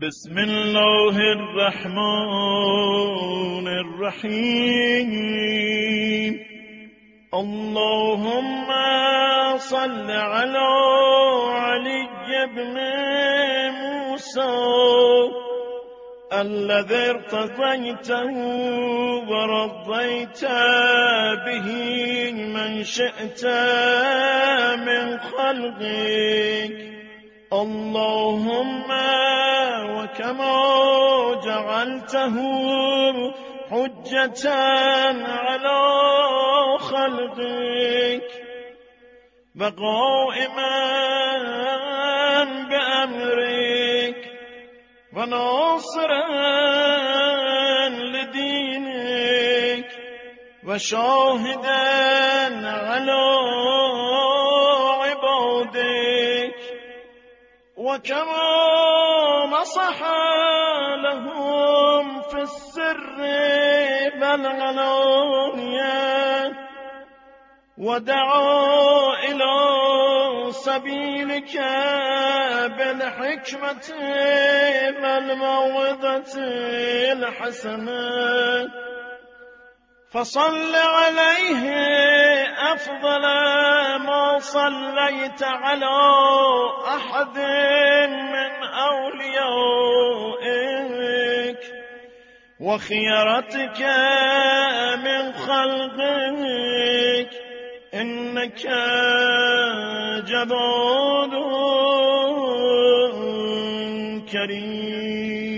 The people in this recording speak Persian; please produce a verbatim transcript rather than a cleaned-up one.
بسم الله الرحمن الرحیم. اللهم صل على علي بن موسى الذي ارتضيته ورضيت به من شئت من خلقك. اللهم وكما جعلته حجة على خلقك وقائما بأمرك وناصرا لدينك وشاهدا على عبادك، وكما نصح لهم في السر والعلانية ودعا إلى سبيلك بالحكمة والموعظة الحسنة، فصل عليه أفضل ما صليت على أحد من أوليائك وخيرتك من خلقك، إنك جواد كريم.